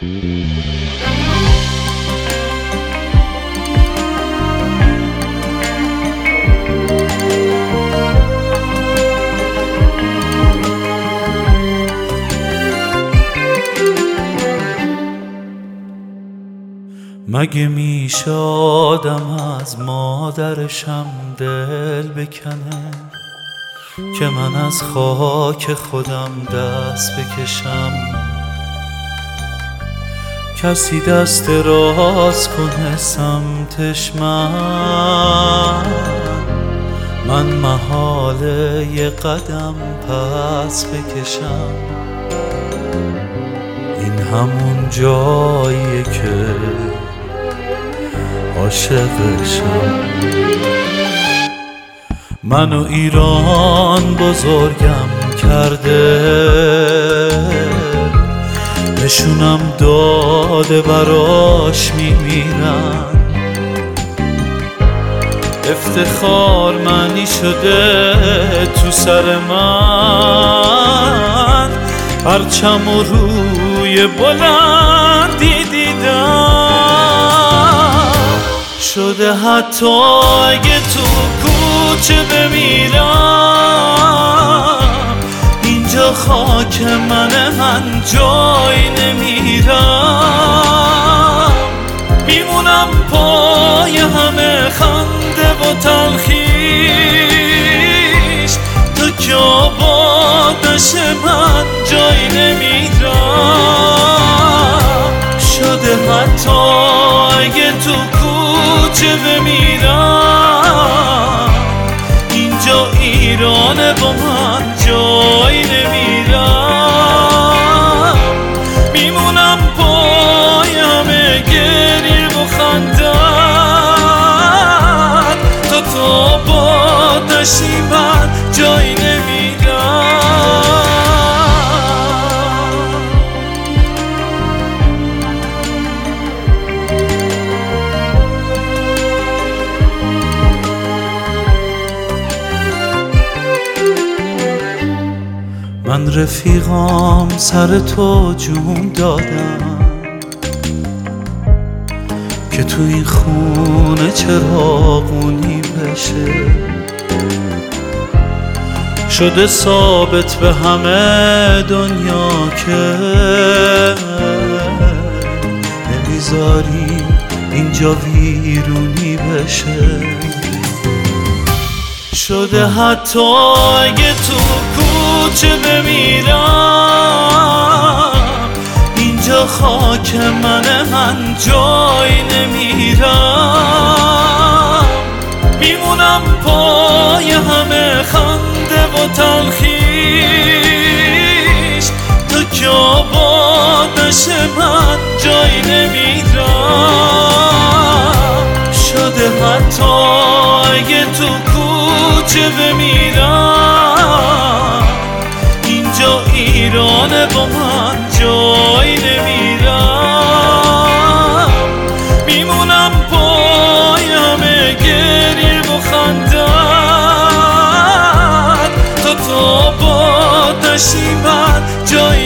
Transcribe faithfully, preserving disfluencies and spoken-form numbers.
مگه میشه آدم از مادرشم دل بکنه که من از خاک خودم دست بکشم؟ کسی دست راست کنه سمتش من من محاله یه قدم پس بکشم. این همون جاییه که عاشقشم. منو ایران بزرگم کرده، نشونم داده براش میمیرن. افتخار معنی شده تو سر من، پرچم و روی بلندی دیدم. شده حتی اگه تو کوچه بمیرم، اینجا خاک منه، من جای نمیرم. میمونم پای همه خنده و تلخیش، تا که آباد نشه من جای نمیرم. شده حتی اگه تو کوچه بمیرم، اینجا ایرانه با من جای نمیرم. میمونم پای همه گریه و خندت، تا تو باد نشی من جای نمیرم. من رفیقام سر تو جون دادم که تو این خونه چراغونی بشه. شده ثابت به همه دنیا که نمیذاری اینجا ویرونی بشه. شده حتی اگه تو کوچه بمیرم، اینجا خاک منه، من جای نمیرم. میمونم پای همه خنده و تلخیش، تا که آباد نشه من جای نمیرم. شده حتی اگه تو کوچه بمیرم، اینجا ایرانه با من جای نمیرم. میمونم پای همه گریه و خندت، تا تو باد نشی من جای